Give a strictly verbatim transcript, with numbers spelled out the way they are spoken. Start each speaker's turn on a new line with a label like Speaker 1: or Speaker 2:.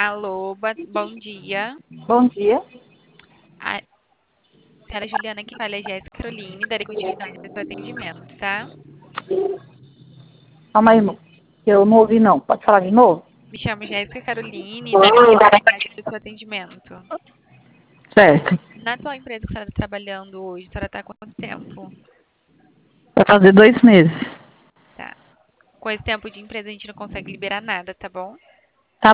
Speaker 1: Alô, ba- bom dia.
Speaker 2: Bom dia.
Speaker 1: A senhora Juliana que fala, é Jéssica Caroline, darei continuidade ao seu atendimento, tá?
Speaker 2: Calma aí, irmão. Eu não ouvi, não. Pode falar de novo?
Speaker 1: Me chamo Jéssica Caroline e darei continuidade ao seu atendimento.
Speaker 2: Certo.
Speaker 1: Na atual empresa que a senhora está trabalhando hoje, a senhora está há quanto tempo?
Speaker 2: Vai fazer dois meses.
Speaker 1: Tá. Com esse tempo de empresa a gente não consegue liberar nada, tá bom?